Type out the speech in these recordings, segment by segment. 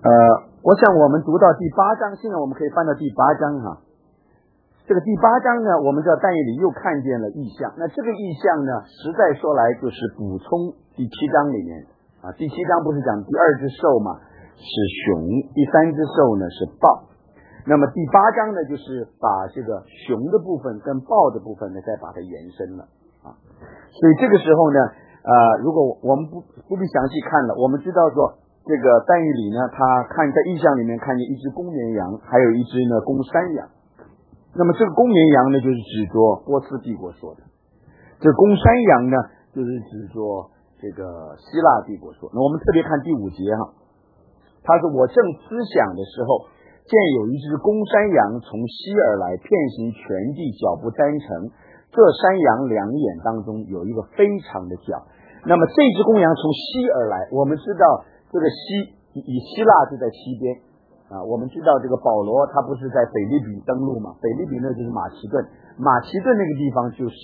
我想我们读到第8章，现在我们可以翻到第8章哈。这个第8章呢，我们知道但以理又看见了异象。那这个异象呢，实在说来就是补充第7章里面啊。第7章不是讲第2只兽嘛，是熊；第3只兽呢是豹。那么第8章呢，就是把这个熊的部分跟豹的部分呢，再把它延伸了啊。所以这个时候呢，如果我们不必详细看了，我们知道说这个但以理呢，他看在异象里面看见一只公绵羊，还有一只呢公山羊。那么这个公绵羊呢，就是指着波斯帝国说的；这个公山羊呢，就是指着这个希腊帝国说。那我们特别看第5节哈，他说我正思想的时候，见有一只公山羊从西而来，遍行全地，脚不沾尘。这山羊两眼当中有一个非常的角。那么这只公羊从西而来，我们知道这个西以希腊就在西边啊。我们知道这个保罗他不是在腓立比登陆嘛？腓立比呢就是马其顿，马其顿那个地方就是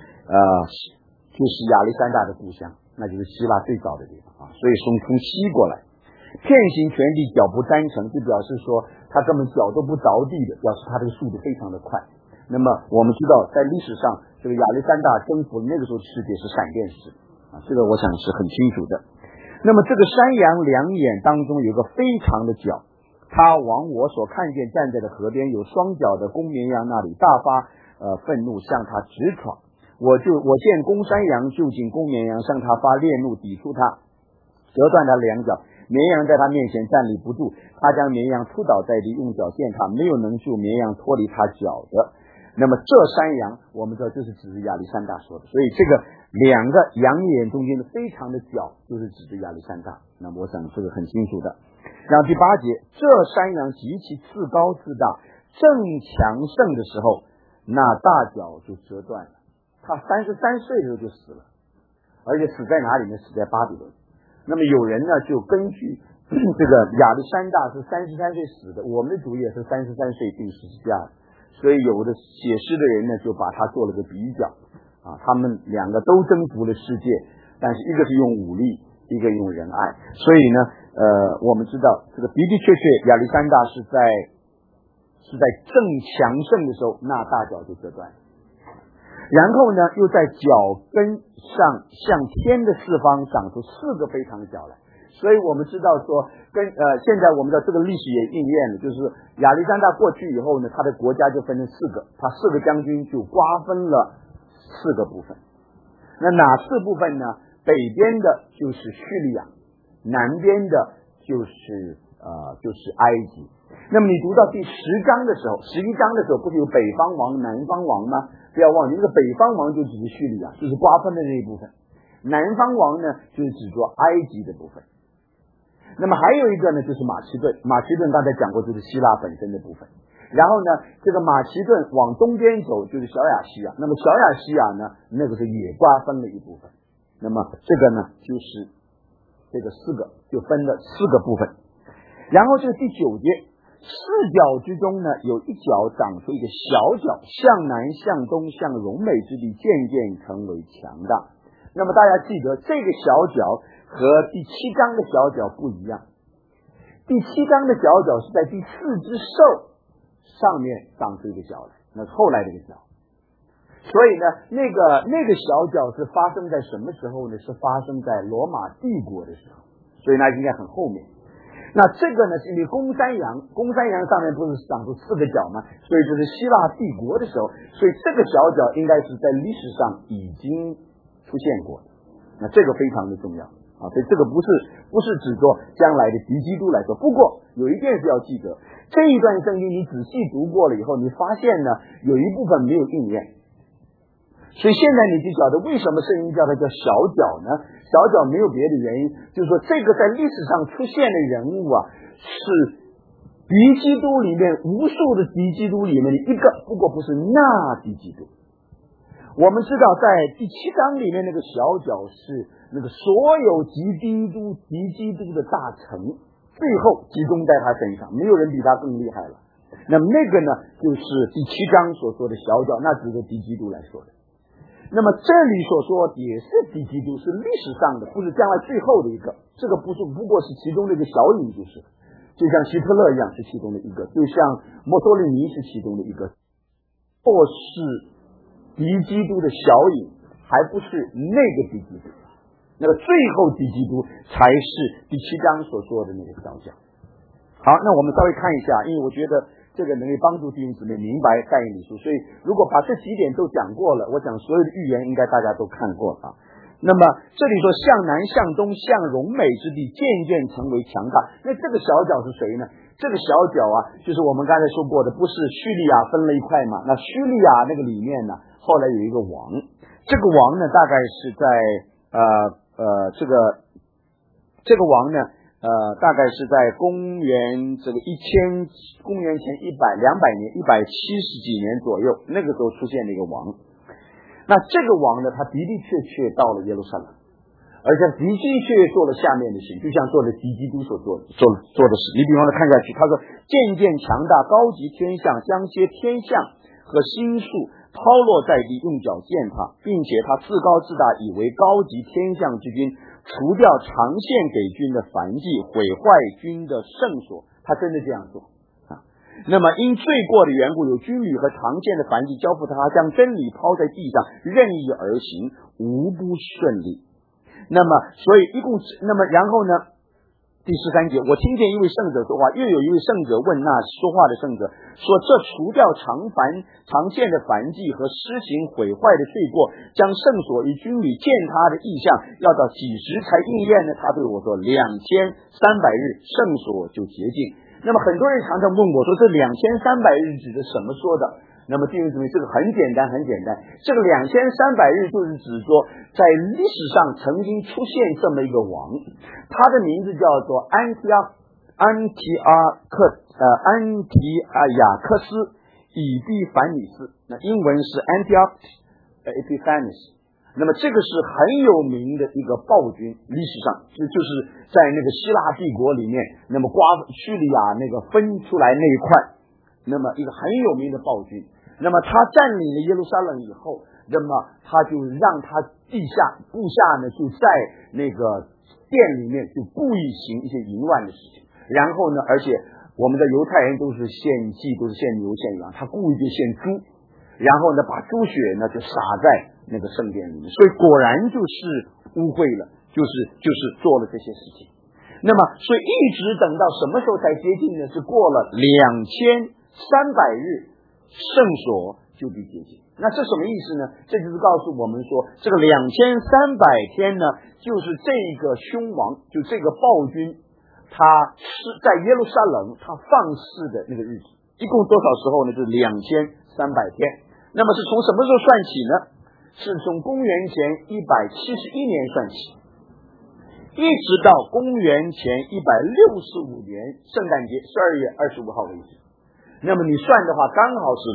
亚历山大的故乡，那就是希腊最早的地方啊。所以从西过来，遍行全地，脚不沾尘，就表示说他根本脚都不着地的，表示他这个速度非常的快。那么我们知道在历史上这个亚历山大征服那个时候世界是闪电式啊，这个我想是很清楚的。那么这个山羊两眼当中有个非常的角，他往我所看见站在的河边有双脚的公绵羊那里大发愤怒，向他直闯。我见公山羊就近公绵羊，向他发烈怒，抵触他，折断他两脚。绵羊在他面前站立不住，他将绵羊扑倒在地，用脚践踏，没有能救绵羊脱离他脚的。那么这山羊我们知道就是指着亚历山大说的，所以这个两个羊眼中间的非常的角就是指着亚历山大。那么我想这个很清楚的。然后第8节，这山羊极其自高自大，正强盛的时候，那大脚就折断了。他33岁的时候就死了，而且死在哪里呢？死在巴比伦。那么有人呢就根据这个亚历山大是33岁死的，我们的主也是33岁钉十字架的，所以有的写诗的人呢就把他做了个比较啊，他们两个都征服了世界，但是一个是用武力，一个用仁爱。所以呢我们知道这个的确亚历山大是在正强盛的时候，那大脚就折断了。然后呢又在脚跟上向天的四方长出4个非常的角来。所以我们知道说现在我们的这个历史也应验了，就是亚历山大过去以后呢，他的国家就分成4个，他4个将军就瓜分了4个部分。那哪4部分呢？北边的就是叙利亚，南边的就是埃及。那么你读到第11章的时候不是有北方王南方王吗？不要忘记，那个北方王就指着叙利亚，就是瓜分的那一部分，南方王呢就是指着埃及的部分。那么还有一个呢就是马其顿刚才讲过就是希腊本身的部分。然后呢这个马其顿往东边走就是小亚细亚，那么小亚细亚呢那个是也瓜分了一部分。那么这个呢就是这个4个就分了4个部分。然后这个第9节，4角之中呢有一角长出一个小角，向南向东向荣美之地渐渐成为强大。那么大家记得这个小角和第7章的小角不一样，第7章的小角是在第4只兽上面长出一个角来，那是后来的一个角。所以呢那个小角是发生在什么时候呢？是发生在罗马帝国的时候，所以那应该很后面。那这个呢是因为公山羊上面不是长出4个角吗？所以就是希腊帝国的时候，所以这个小角应该是在历史上已经出现过的。那这个非常的重要啊，所以这个不是指着将来的敌基督来说。不过有一件事要记得，这一段圣经你仔细读过了以后，你发现呢有一部分没有应验。所以现在你就晓得为什么圣经叫它叫小角呢？小角没有别的原因，就是说这个在历史上出现的人物啊，是敌基督里面无数的敌基督里面的一个，不过不是那敌基督。我们知道在第7章里面那个小角是那个所有敌基督的大成，最后集中在他身上，没有人比他更厉害了。那么那个呢就是第7章所说的小角，那指着敌基督来说的。那么这里所说也是敌基督，是历史上的，不是将来最后的一个，这个不过是其中的一个小影，就是就像希特勒一样是其中的一个，就像墨索里尼是其中的一个。或是敌基督的小影，还不是那个敌基督，那个最后敌基督才是第7章所说的那个小角。好，那我们稍微看一下，因为我觉得这个能够帮助弟兄姊妹明白但以理书，所以如果把这几点都讲过了，我想所有的预言应该大家都看过了。那么这里说向南向东向荣美之地渐渐成为强大，那这个小角是谁呢？这个小角就是我们刚才说过的，不是叙利亚分了一块嘛？那叙利亚那个里面呢，后来有一个王，这个王呢大概是在这个王呢大概是在公元前100、200年170几年左右，那个时候出现了一个王。那这个王呢，他的的确确到了耶路撒冷，而且的的确确做了下面的事，就像做了敌基督所做的事。你比方说看下去，他说渐渐强大，高级天象，将些天象和星宿抛落在地，用脚践踏，并且他自高自大，以为高级天象之君，除掉长线给军的燔祭，毁坏军的圣所，他真的这样做。那么因罪过的缘故，有军旅和长线的燔祭交付他，将真理抛在地上，任意而行，无不顺利。那么所以然后呢，第13节，我听见一位圣者说话，又有一位圣者问那说话的圣者说，这除掉长线的燔祭和施行毁坏的罪过，将圣所与军旅践踏的意象，要到几时才应验呢？他对我说，2300日圣所就洁净。那么很多人常常问我说，这2300日指的什么说的？那么弟兄姊妹，这个很简单，这个2300日就是指说，在历史上曾经出现这么一个王，他的名字叫做安提亚克斯以必凡尼斯，那英文是 Antiochus Epiphanes。那么这个是很有名的一个暴君，历史上就是在那个希腊帝国里面，那么叙利亚那个分出来那一块，那么一个很有名的暴君。那么他占领了耶路撒冷以后，那么他就让他部下呢就在那个殿里面就故意行一些淫乱的事情，然后呢，而且我们的犹太人都是献祭，都是献牛献羊，他故意就献猪，然后呢把猪血呢就洒在那个圣殿里面，所以果然就是污秽了，就是做了这些事情。那么所以一直等到什么时候才接近呢？是过了2300日，圣所就被洁净。那这什么意思呢？这就是告诉我们说，这个2300天呢，就是这个凶王，就这个暴君，他是在耶路撒冷他放肆的那个日子，一共多少时候呢？就是2300天。那么是从什么时候算起呢？是从公元前171年算起，一直到公元前165年圣诞节12月25号为止。那么你算的话，刚好是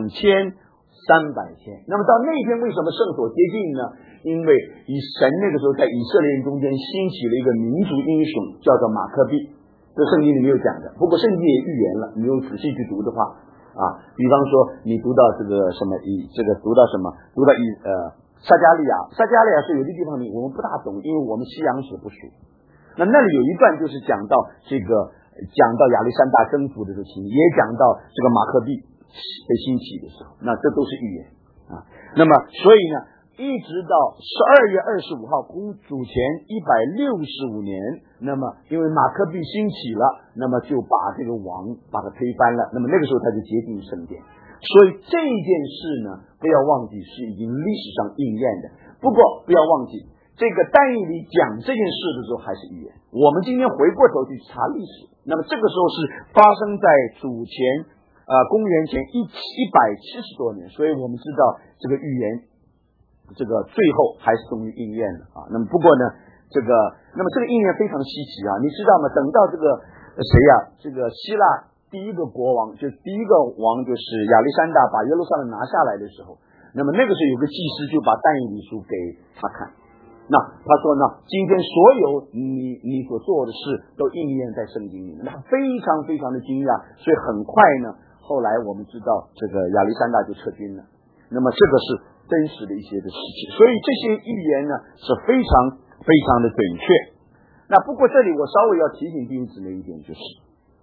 2300天。那么到那天为什么圣所接近呢？因为神那个时候在以色列人中间兴起了一个民族英雄，叫做马克毕，这圣经里没有讲的，不过圣经也预言了，你用仔细去读的话比方说你读到这个什么读到撒迦利亚是有的地方我们不大懂，因为我们西洋史不熟。那里有一段就是讲到亚历山大征服的事情，也讲到这个马克毕被兴起的时候，那这都是预言那么所以呢，一直到12月25号公主前165年，那么因为马克毕兴起了，那么就把这个王把他推翻了，那么那个时候他就接近圣殿。所以这件事呢，不要忘记是已经历史上应验的。不过不要忘记，这个但以理讲这件事的时候还是预言。我们今天回过头去查历史，那么这个时候是发生在主前公元前170多年，所以我们知道这个预言这个最后还是终于应验了那么不过呢，这个应验非常稀奇你知道吗？等到这个这个希腊第一个国王，就第一个王就是亚历山大把耶路撒冷拿下来的时候，那么那个时候有个祭司就把但以理书给他看，那他说呢，今天所有你所做的事都应验在圣经里面，他非常非常的惊讶，所以很快呢，后来我们知道这个亚历山大就撤军了，那么这个是真实的一些的事情，所以这些预言呢是非常非常的准确。那不过这里我稍微要提醒弟兄姊妹一点，就是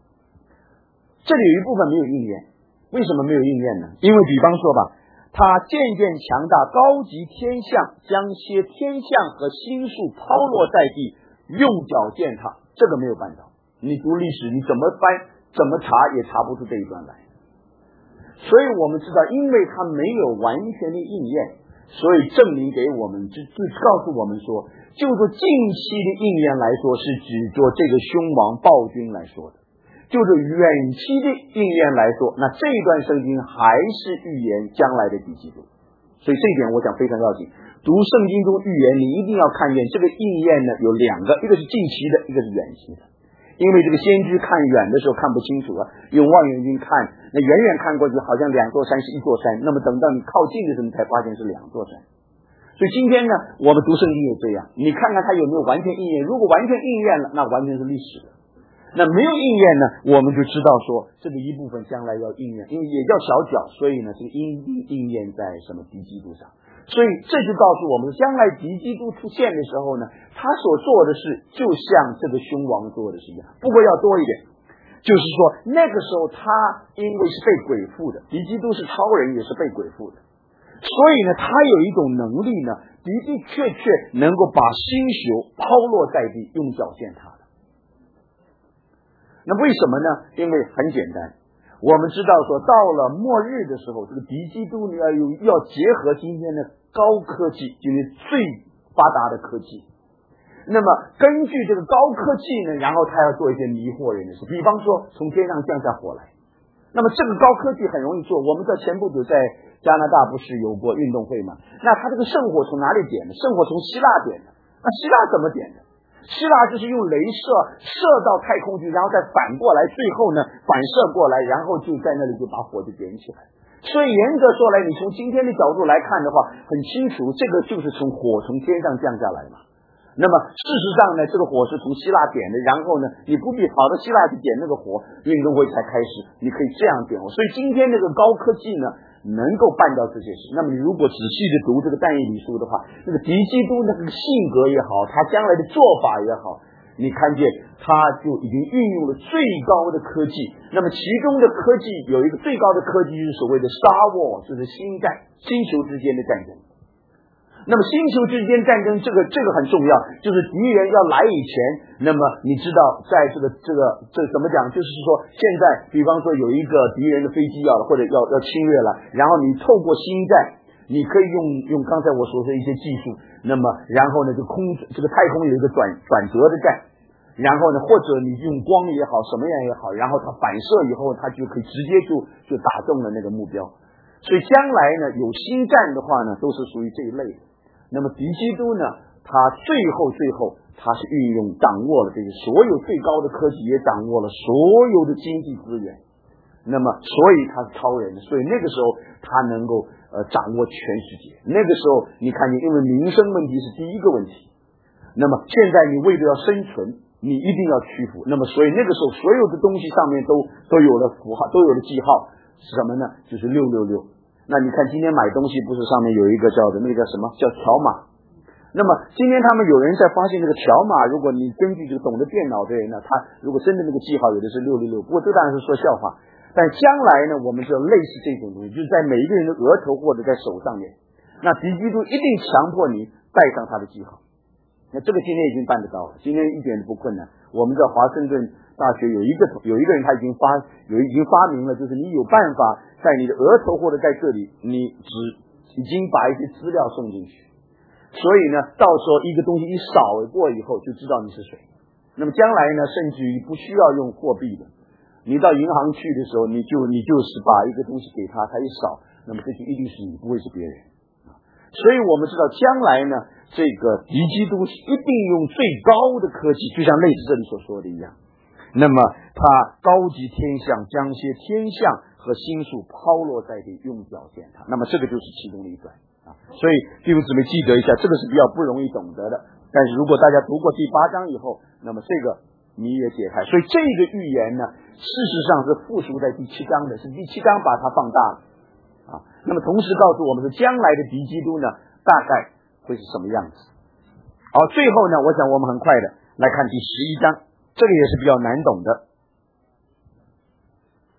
这里有一部分没有应验。为什么没有应验呢？因为比方说吧，他渐渐强大，高级天象，将些天象和星宿抛落在地，用脚践踏，这个没有办到。你读历史，你怎么翻怎么查也查不出这一段来。所以我们知道，因为它没有完全的应验，所以证明给我们，就告诉我们说，就说近期的应验来说，是指着这个凶王暴君来说的；就是远期的应验来说，那这一段圣经还是预言将来的敌基督。所以这一点我讲非常要紧。读圣经中预言，你一定要看见这个应验呢有两个，一个是近期的，一个是远期的。因为这个先知看远的时候看不清楚啊，用望远镜看，那远远看过去好像两座山是一座山，那么等到你靠近的时候，你才发现是两座山。所以今天呢，我们读圣经也这样，你看看它有没有完全应验。如果完全应验了，那完全是历史的；那没有应验呢，我们就知道说这个一部分将来要应验，因为也叫小角，所以呢，这个应验在什么敌基督上。所以这就告诉我们，将来敌基督出现的时候呢，他所做的事就像这个凶王做的事一样，不过要多一点。就是说那个时候他因为是被鬼附的，敌基督是超人，也是被鬼附的，所以呢他有一种能力呢，的的确确能够把星宿抛落在地，用脚践踏的。那为什么呢？因为很简单，我们知道说到了末日的时候，这个敌基督呢要结合今天的高科技，就是最发达的科技。那么根据这个高科技呢，然后他要做一些迷惑人的事，比方说从天上降下火来。那么这个高科技很容易做，我们在前不久在加拿大不是有过运动会吗？那他这个圣火从哪里点的？圣火从希腊点的。那希腊怎么点的？希腊就是用雷射到太空去，然后再反过来，最后呢反射过来，然后就在那里就把火就点起来。所以严格说来，你从今天的角度来看的话，很清楚，这个就是从火从天上降下来嘛。那么事实上呢，这个火是从希腊点的，然后呢，你不必跑到希腊去点那个火，运动会才开始，你可以这样点火。所以今天这个高科技呢，能够办到这些事。那么你如果仔细的读这个但以理书的话，这个敌基督那个性格也好，他将来的做法也好，你看见他就已经运用了最高的科技。那么其中的科技有一个最高的科技，就是所谓的 Star War， 就是星战，星球之间的战争。那么星球之间战争这个很重要，就是敌人要来以前，那么你知道在这个怎么讲，就是说现在比方说有一个敌人的飞机要或者要侵略了，然后你透过星战，你可以用刚才我所说的一些技术，那么然后呢这个太空有一个转折的战，然后呢或者你用光也好什么样也好，然后它反射以后，它就可以直接就打中了那个目标。所以将来呢有星战的话呢，都是属于这一类的。那么敌基督呢，他最后他是运用掌握了这个所有最高的科技，也掌握了所有的经济资源。那么所以他是超人，所以那个时候他能够掌握全世界。那个时候你看见，因为民生问题是第一个问题，那么现在你为了要生存，你一定要屈服。那么所以那个时候所有的东西上面都有了符号，都有了记号，是什么呢？就是666。那你看今天买东西不是上面有一个叫的那个叫什么，叫条码。那么今天他们有人在发现这个条码，如果你根据这个懂得电脑的人呢，他如果真的那个记号有的是666，不过这当然是说笑话。但将来呢，我们就类似这种东西，就是在每一个人的额头或者在手上面，那敌基督一定强迫你带上他的记号。那这个今天已经办得到了，今天一点都不困难。我们在华盛顿大学有一个人他已经发明了，就是你有办法在你的额头或者在这里，你已经把一些资料送进去，所以呢，到时候一个东西一扫过以后，就知道你是谁。那么将来呢，甚至于不需要用货币的，你到银行去的时候，你就是把一个东西给他，他一扫，那么这就一定是你，不会是别人。所以我们知道将来呢，这个敌基督一定用最高的科技，就像类似这里所说的一样。那么他高级天象，将些天象和星宿抛落在地，用脚践踏。那么这个就是其中的一段啊。所以弟兄姊妹记得一下，这个是比较不容易懂得的。但是如果大家读过第8章以后，那么这个你也解开。所以这个预言呢，事实上是附属在第7章的，是第7章把它放大了啊。那么同时告诉我们是将来的敌基督呢，大概会是什么样子。好，最后呢，我想我们很快的来看第11章，这个也是比较难懂的。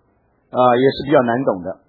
也是比较难懂的。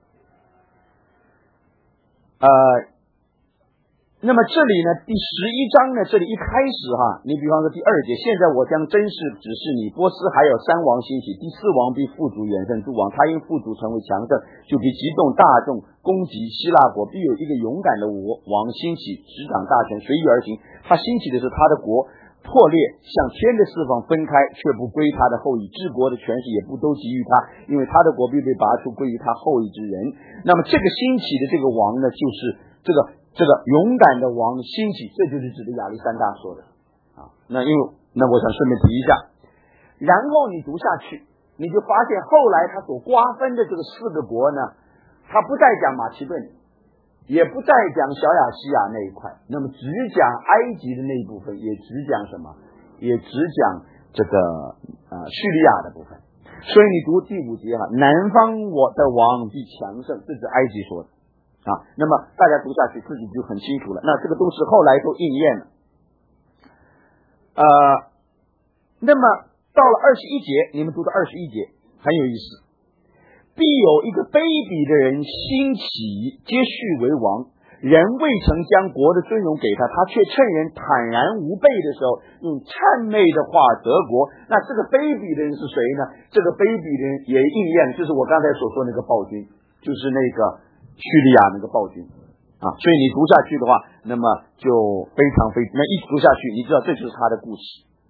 那么这里呢，第11章呢，这里一开始你比方说第2节，现在我将真实指示你，波斯还有3王兴起，第4王必富足远胜诸王，他因富足成为强盛，就必激动大众攻击希腊国，必有一个勇敢的王兴起，执掌大权，随意而行。他兴起的是他的国破裂，向天的四方分开，却不归他的后裔，治国的权势也不都给予他，因为他的国必被拔出，归于他后裔之人。那么这个兴起的这个王呢，就是这个勇敢的王兴起，这就是指的亚历山大说的那我想顺便提一下，然后你读下去，你就发现后来他所瓜分的这个4个国呢，他不再讲马其顿，也不再讲小亚细亚那一块，那么只讲埃及的那一部分，也只讲什么，也只讲这个叙利亚的部分。所以你读第5节南方我的王必强盛，这是埃及说的那么大家读下去自己就很清楚了，那这个都是后来都应验了。那么到了21节，你们读到21节很有意思，必有一个卑鄙的人兴起，接续为王，人未曾将国的尊荣给他，他却趁人坦然无备的时候，用谄媚的话得国。那这个卑鄙的人是谁呢？这个卑鄙的人也应验，就是我刚才所说那个暴君，就是那个叙利亚那个暴君所以你读下去的话，那么就非常那一读下去，你知道这就是他的故事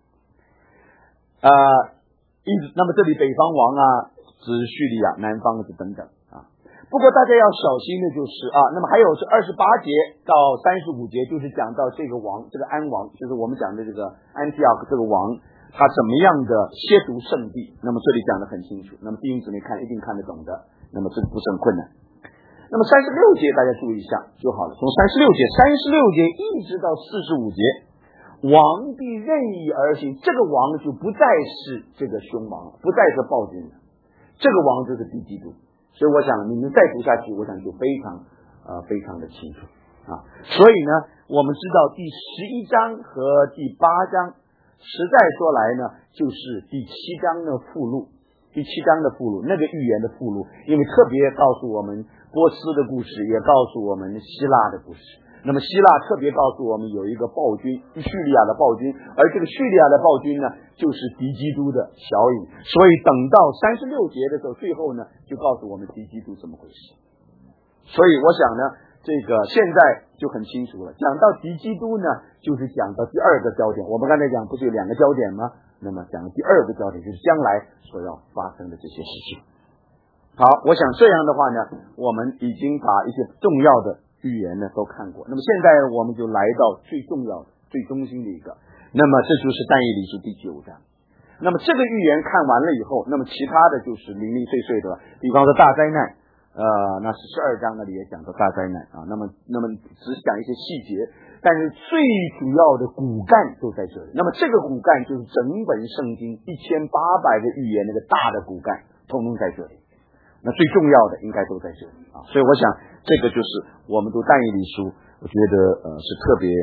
那么这里北方王指叙利亚，南方是等等不过大家要小心的就是那么还有是28节到35节，就是讲到这个王，这个安王，就是我们讲的这个安提阿克这个王，他怎么样的亵渎圣地，那么这里讲得很清楚，那么弟兄姊妹看一定看得懂的，那么这不是很困难。那么36节大家注意一下就好了，从36节一直到45节，王必任意而行，这个王就不再是这个凶王，不再是暴君了，这个王就是敌基督。所以我想你们再读下去，我想就非常的清楚所以呢，我们知道第11章和第8章实在说来呢，就是第7章的附录，那个预言的附录，因为特别告诉我们波斯的故事，也告诉我们希腊的故事。那么希腊特别告诉我们有一个暴君，叙利亚的暴君，而这个叙利亚的暴君呢，就是敌基督的小影。所以等到36节的时候，最后呢就告诉我们敌基督怎么回事。所以我想呢，这个现在就很清楚了，讲到敌基督呢，就是讲到第2个焦点。我们刚才讲不是有2个焦点吗？那么讲第2个焦点就是将来所要发生的这些事情。好，我想这样的话呢，我们已经把一些重要的预言呢都看过，那么现在我们就来到最重要的最中心的一个，那么这就是但以理书第9章。那么这个预言看完了以后，那么其他的就是零零碎碎的，比方说大灾难那12章那里也讲到大灾难那么只讲一些细节，但是最主要的骨干都在这里。那么这个骨干就是整本圣经1800个预言那个大的骨干统统在这里，那最重要的应该都在这里所以我想这个就是我们读但以理书，我觉得是特别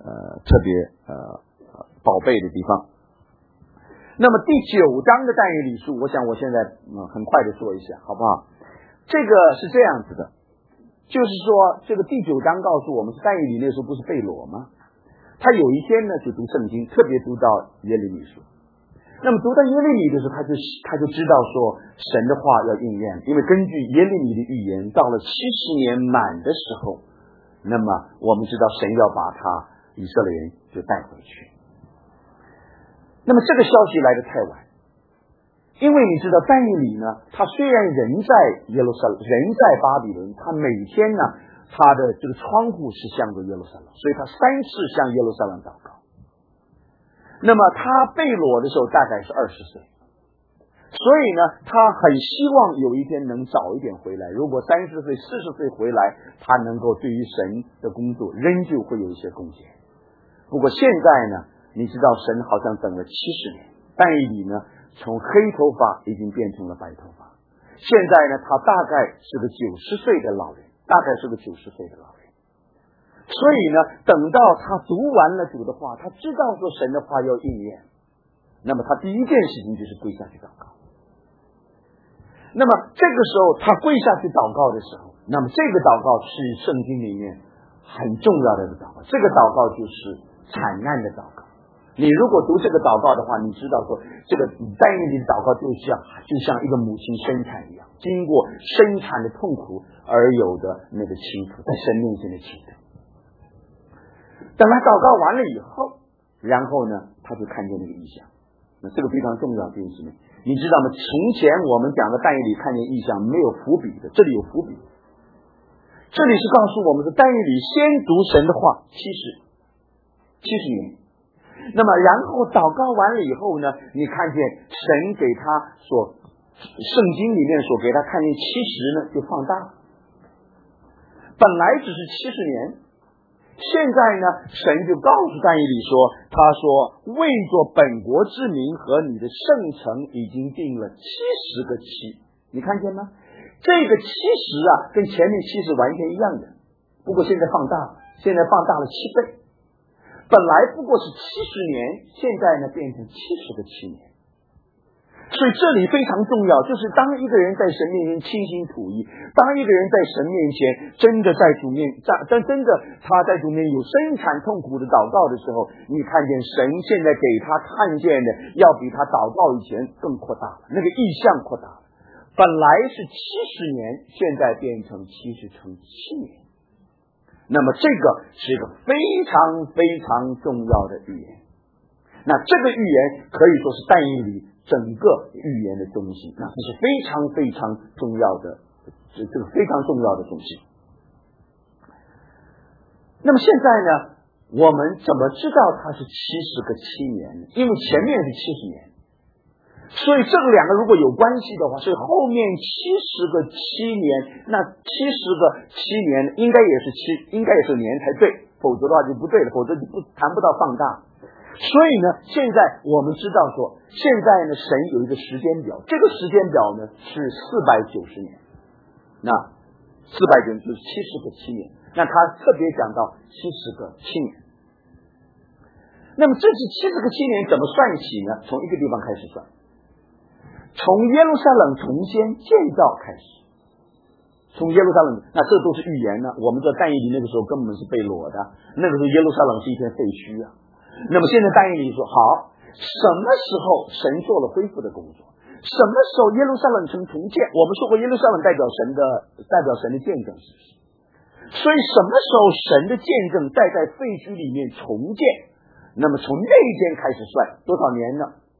宝贝的地方。那么第9章的但以理书，我想我现在很快的说一下好不好？这个是这样子的，就是说这个第9章告诉我们，但以理那时候不是被掳吗？他有一天呢就读圣经，特别读到耶利米书。那么读到耶利米的时候，他就知道说神的话要应验，因为根据耶利米的预言，到了70年满的时候，那么我们知道神要把他以色列人就带回去。那么这个消息来得太晚，因为你知道但以理呢，他虽然人在耶路撒冷，人在巴比伦，他每天呢他的这个窗户是向着耶路撒冷，所以他3次向耶路撒冷祷告。那么他被掳的时候大概是20岁，所以呢他很希望有一天能早一点回来，如果30岁40岁回来，他能够对于神的工作仍旧会有一些贡献。不过现在呢，你知道神好像等了70年，但以理呢从黑头发已经变成了白头发，现在呢他大概是个90岁的老人，所以呢等到他读完了主的话，他知道说神的话要应验，那么他第一件事情就是跪下去祷告。 那么这个时候他跪下去祷告的时候，那么这个祷告是圣经里面很重要的祷告，这个祷告就是惨难的祷告。你如果读这个祷告的话，你知道说这个但以理的祷告就像一个母亲生产一样，经过生产的痛苦而有的那个倾吐，在神面前的倾吐。等他祷告完了以后，然后呢他就看见那个异象。那这个非常重要，弟兄姊妹，你知道吗？从前我们讲的但以理看见异象没有伏笔的，这里有伏笔。这里是告诉我们的但以理先读神的话70年，那么然后祷告完了以后呢，你看见神给他圣经里面所给他看见70呢就放大了，本来只是70年，现在呢神就告诉但以理说，他说为着本国之民和你的圣城已经定了70个期，你看见吗？这个70跟前面70完全一样的，不过现在放大了，现在放大了7倍，本来不过是70年，现在呢变成70个7年。所以这里非常重要，就是当一个人在神面前倾心吐意，当一个人在神面前真的在主面他在主面有生产痛苦的祷告的时候，你看见神现在给他看见的要比他祷告以前更扩大了，那个意象扩大了，本来是70年，现在变成70乘7年。那么这个是一个非常非常重要的预言，那这个预言可以说是但以理整个预言的中心，那这是非常非常重要的，这个非常重要的中心。那么现在呢，我们怎么知道它是70个7年呢？因为前面是70年，所以这两个如果有关系的话，所以后面70个7年，那70个7年应该也是年才对，否则的话就不对了，否则就谈不到放大。所以呢，现在我们知道说，现在呢神有一个时间表，这个时间表呢是490年，那490就是70个7年，那他特别讲到70个7年。那么这是70个7年怎么算起呢？从一个地方开始算，从耶路撒冷重建建造开始，从耶路撒冷，那这都是预言呢。我们知道但以理那个时候根本是被掳的，那个时候耶路撒冷是一片废墟啊。那么现在但以理说，好，什么时候神做了恢复的工作？什么时候耶路撒冷城重建？我们说过耶路撒冷代表神的见证，是不是？所以什么时候神的见证在废墟里面重建？那么从那一天开始算多少年呢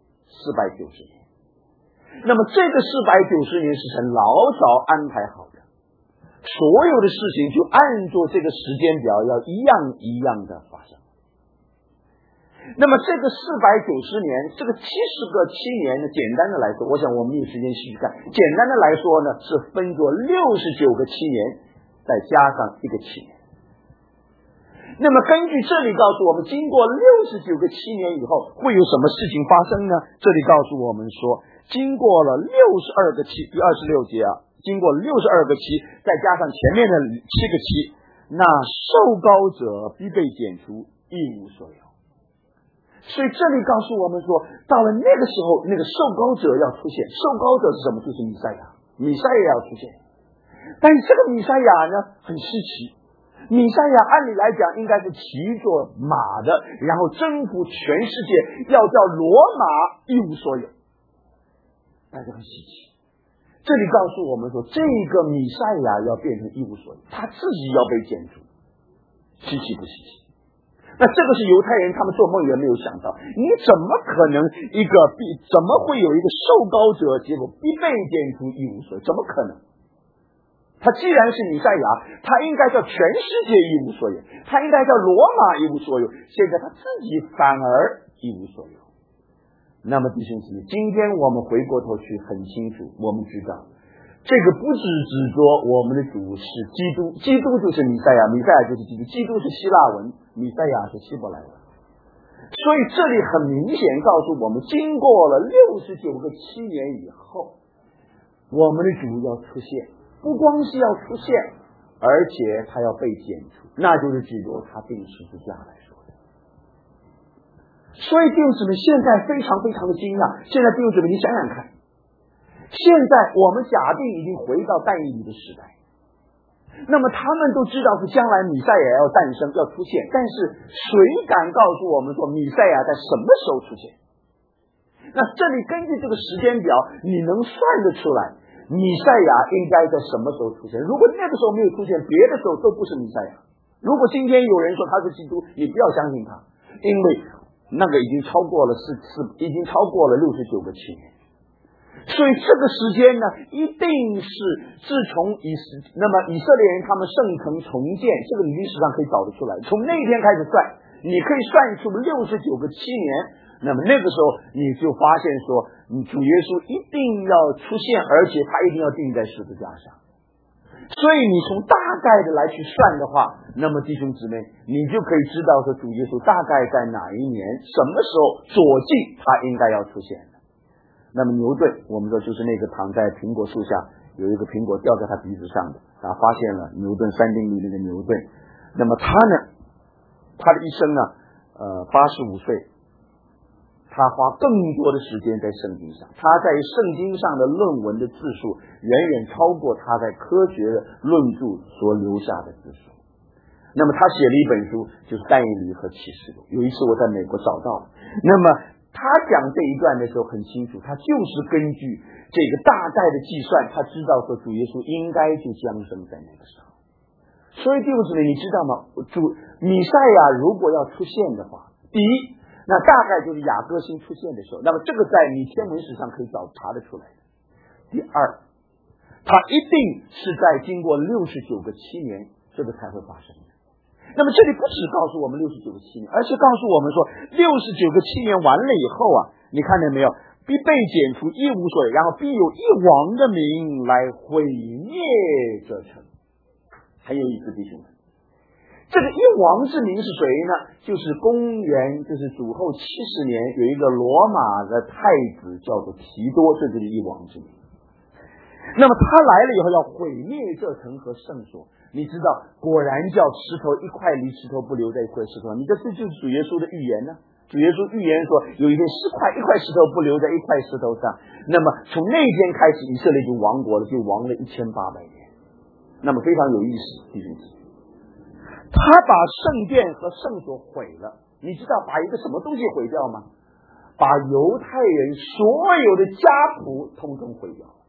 ？490年。那么这个490年是神老早安排好的，所有的事情就按照这个时间表要一样一样的发生。那么这个490年，这个70个7年呢，简单的来说，我想我们有时间细去看，简单的来说呢，是分作69个7年，再加上一个7年。那么根据这里告诉我们，经过69个7年以后会有什么事情发生呢？这里告诉我们说，经过了62个期，第26节啊，经过62个期，再加上前面的7个期，那受膏者必被剪除，一无所有。所以这里告诉我们说，到了那个时候，那个受膏者要出现。受膏者是什么？就是弥赛亚，弥赛亚要出现。但是这个弥赛亚呢，很稀奇。弥赛亚按理来讲应该是骑着马的，然后征服全世界，要叫罗马一无所有。大家很稀奇。这里告诉我们说，这个弥赛亚要变成一无所有，他自己要被剪除，稀奇不稀奇？那这个是犹太人他们做梦也没有想到，你怎么可能怎么会有一个受膏者，结果必被剪除一无所有？怎么可能？他既然是弥赛亚，他应该叫全世界一无所有，他应该叫罗马一无所有，现在他自己反而一无所有。那么弟兄姊妹，今天我们回过头去很清楚，我们知道这个不只指着我们的主是基督，基督就是弥赛亚，弥赛亚就是基督，基督是希腊文，弥赛亚是希伯来文。所以这里很明显告诉我们，经过了69个7年以后，我们的主要出现，不光是要出现，而且他要被剪除，那就是指着他钉十字架来说的。所以弟兄姊妹，现在非常非常的惊讶。现在弟兄姊妹，你想想看， 现在我们假定已经回到但以理的时代，那么他们都知道是将来弥赛亚要诞生要出现，但是谁敢告诉我们说弥赛亚在什么时候出现？那这里根据这个时间表，你能算得出来弥赛亚应该在什么时候出现？如果那个时候没有出现，别的时候都不是弥赛亚。如果今天有人说他是基督，你不要相信他，因为那个已经超过了69个7年。所以这个时间呢，一定是自从那么以色列人他们圣城重建，这个历史上可以找得出来。从那天开始算，你可以算出69个7年。那么那个时候你就发现说，主耶稣一定要出现，而且他一定要钉在十字架上。所以你从大概的来去算的话，那么弟兄姊妹，你就可以知道说主耶稣大概在哪一年、什么时候左近他应该要出现的。那么牛顿，我们说就是那个躺在苹果树下，有一个苹果掉在他鼻子上的，他发现了牛顿三定律那个牛顿。那么他呢，他的一生呢，85岁，他花更多的时间在圣经上，他在圣经上的论文的字数远远超过他在科学论著所留下的字数。那么他写了一本书，就是但以理和启示录。有一次我在美国找到，那么他讲这一段的时候很清楚，他就是根据这个大概的计算，他知道说主耶稣应该就降生在那个时候。所以弟兄姊妹，你知道吗？弥赛亚如果要出现的话，第一，那大概就是雅各新出现的时候，那么这个在你天文史上可以查得出来的。第二，他一定是在经过69个7年，这个才会发生的。那么这里不只告诉我们69个7年，而是告诉我们说69个7年完了以后啊，你看见没有？必被剪除，一无所有，然后必有一王的名来毁灭这城。很有意思，弟兄们。这个一王之名是谁呢？就是就是主后70年有一个罗马的太子叫做提多，这就是一王之名。那么他来了以后要毁灭这城和圣所，你知道，果然叫石头一块离石头不留在一块石头上。你这就是主耶稣的预言呢。主耶稣预言说，有一块石头不留在一块石头上。那么从那天开始，以色列就亡国了，就亡了1800年。那么非常有意思，弟兄姊妹。他把圣殿和圣所毁了，你知道把一个什么东西毁掉吗？把犹太人所有的家谱统统毁掉了。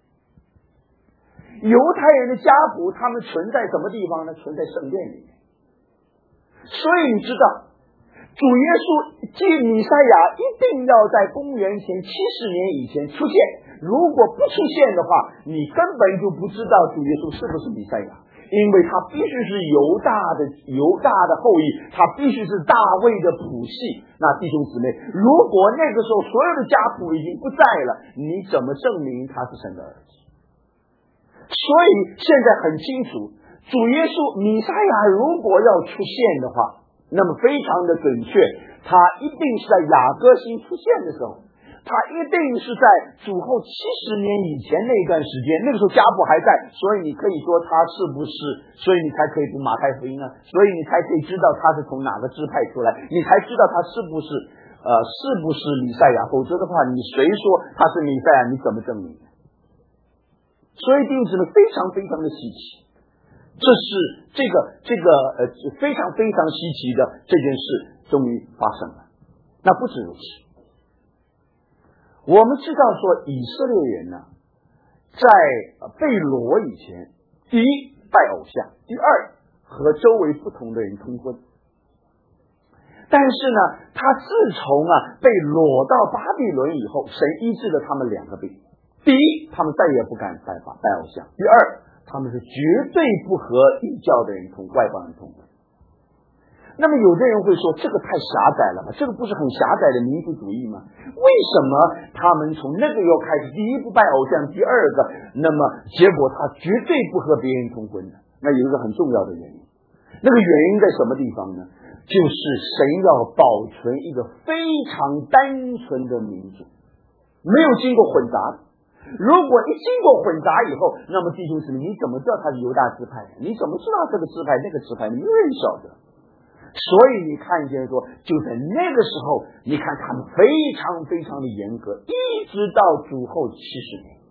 犹太人的家谱他们存在什么地方呢？存在圣殿里面。所以你知道，主耶稣弥赛亚一定要在公元前70年以前出现，如果不出现的话，你根本就不知道主耶稣是不是弥赛亚。因为他必须是犹大的后裔，他必须是大卫的谱系。那弟兄姊妹，如果那个时候所有的家谱已经不在了，你怎么证明他是神的儿子？所以现在很清楚，主耶稣弥赛亚如果要出现的话，那么非常的准确，他一定是在雅各新出现的时候，他一定是在主后70年以前那一段时间，那个时候家谱还在，所以你可以说他是不是，所以你才可以读马太福音啊，所以你才可以知道他是从哪个支派出来，你才知道他是不是弥赛亚，否则的话你谁说他是弥赛亚，你怎么证明？所以弟兄姊妹非常非常的稀奇，这是这个非常非常稀奇的这件事终于发生了。那不止如此，我们知道说以色列人呢，在被掳以前，第一拜偶像，第二和周围不同的人通婚。但是呢，他自从被掳到巴比伦以后，神医治了他们2个病。第一，他们再也不敢拜偶像；第二，他们是绝对不和异教的人外邦人通婚。那么有的人会说，这个太狭窄了吧？这个不是很狭窄的民族主义吗？为什么他们从那个时候开始，第一不拜偶像，第二个，那么结果他绝对不和别人通婚呢？那有一个很重要的原因，那个原因在什么地方呢？就是神要保存一个非常单纯的民族，没有经过混杂。如果一经过混杂以后，那么弟兄姊妹，你怎么知道他是犹大支派？你怎么知道这个支派那个支派？你没有人晓得。所以你看见说，就在那个时候，你看他们非常非常的严格，一直到主后70年。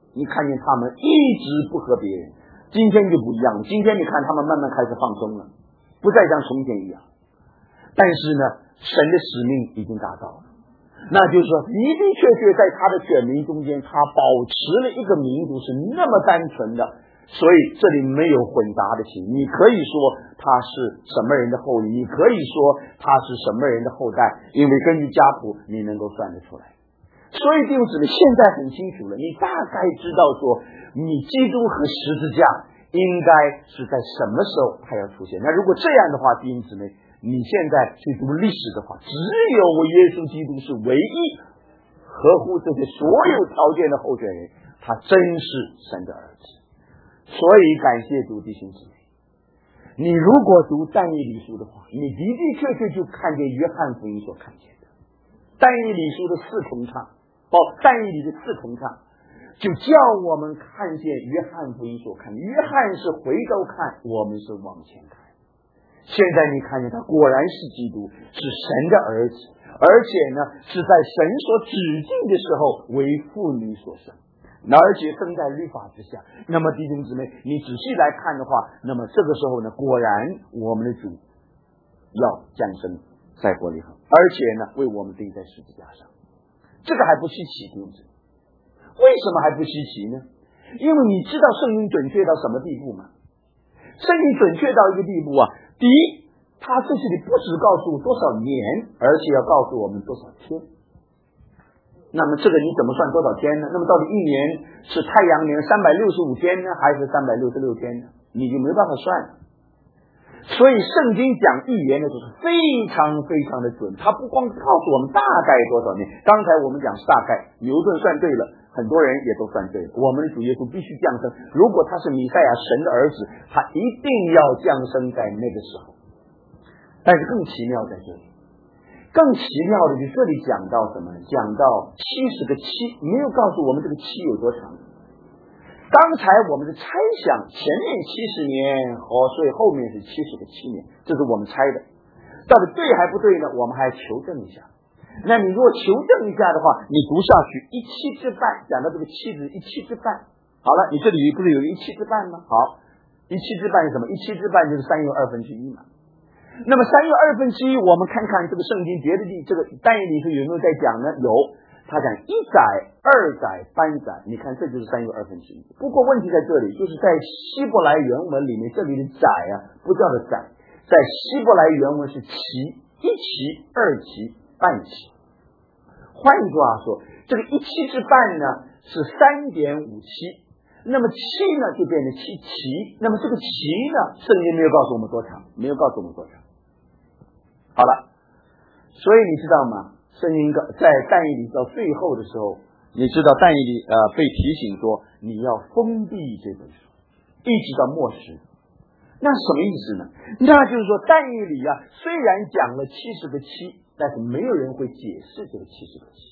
你看见他们一直不和别人，今天就不一样了。今天你看他们慢慢开始放松了，不再像从前一样。但是呢，神的使命已经达到了，那就是说的的确确在他的选民中间，他保持了一个民族是那么单纯的，所以这里没有混杂的情。你可以说他是什么人的后裔，你可以说他是什么人的后代，因为根据家谱你能够算得出来。所以弟兄姊妹，现在很清楚了，你大概知道说你基督和十字架应该是在什么时候它要出现。那如果这样的话，弟兄姊妹，你现在去读历史的话，只有耶稣基督是唯一合乎这些所有条件的候选人，他真是神的儿子。所以感谢主，弟兄姊妹，你如果读但以理书的话，你的的确确就看见约翰福音所看见的但以理书的四重唱，但以理的四重唱，就叫我们看见约翰福音所看。约翰是回头看，我们是往前看。现在你看见他果然是基督，是神的儿子，而且呢是在神所指定的时候为妇女所生，而且生在律法之下。那么弟兄姊妹，你仔细来看的话，那么这个时候呢，果然我们的主要降生在伯利恒，而且呢为我们钉在十字架上。这个还不稀奇，弟兄姊妹。为什么还不稀奇呢？因为你知道圣经准确到什么地步吗？圣经准确到一个地步啊，第一，他这里不只告诉多少年，而且要告诉我们多少天。那么这个你怎么算多少天呢？那么到底一年是太阳年365天呢，还是366天呢？你就没办法算了。所以圣经讲预言的时候是非常非常的准，他不光告诉我们大概多少年，刚才我们讲是大概，牛顿算对了，很多人也都算对了。我们的主耶稣必须降生，如果他是弥赛亚神的儿子，他一定要降生在那个时候。但是更奇妙在这里，更奇妙的是这里讲到什么呢？讲到70个7，没有告诉我们这个7有多长。刚才我们是猜想前面70年，所以后面是70个7年，这是我们猜的。到底对还不对呢？我们还求证一下。那你如果求证一下的话，你读下去1/7之半，讲到这个7字1/7之半。好了，你这里不是有1/7之半吗？好，1/7之半是什么？1/7之半就是3又1/2嘛。那么3又1/2，我们看看这个圣经别的这个但以理书有没有在讲呢？有。他讲1载、2载、3载，你看这就是3又1/2。不过问题在这里，就是在希伯来原文里面，这里的载啊不叫做载，在希伯来原文是期，1期、2期、半期。换句话说，这个1期之半呢是3.5期，那么7呢就变成7期，那么这个期呢，圣经没有告诉我们多长，没有告诉我们多长。好了，所以你知道吗？圣经在但以理到最后的时候，你知道但以理被提醒说你要封闭这本书，一直到末时。那什么意思呢？那就是说但以理啊，虽然讲了70个7，但是没有人会解释这个70个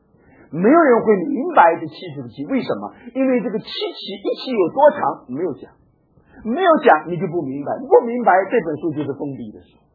7，没有人会明白这70个7为什么？因为这个7期1期有多长没有讲，没有讲你就不明白，不明白这本书就是封闭的书。